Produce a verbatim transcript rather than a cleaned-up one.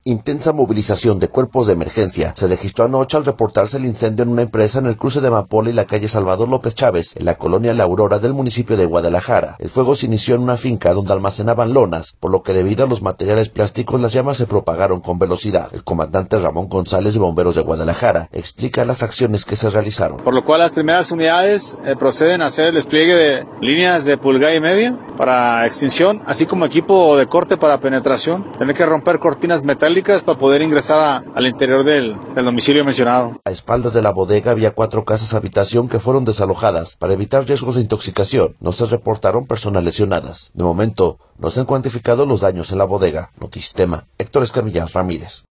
Intensa movilización de cuerpos de emergencia se registró anoche al reportarse el incendio en una empresa en el cruce de Amapola y la calle Salvador López Chávez, en la colonia La Aurora del municipio de Guadalajara. El fuego se inició en una finca donde almacenaban lonas, por lo que debido a los materiales plásticos las llamas se propagaron con velocidad. El comandante Ramón González de Bomberos de Guadalajara explica las acciones que se realizaron. Por lo cual las primeras unidades eh, proceden a hacer el despliegue de líneas de pulgada y media para extinción, así como equipo de corte para penetración. Tener que romper cortinas metálicas para poder ingresar a, al interior del, del domicilio mencionado. A espaldas de la bodega había cuatro casas habitación que fueron desalojadas para evitar riesgos de intoxicación. No se reportaron personas lesionadas. De momento, no se han cuantificado los daños en la bodega. Notistema, Héctor Escamilla Ramírez.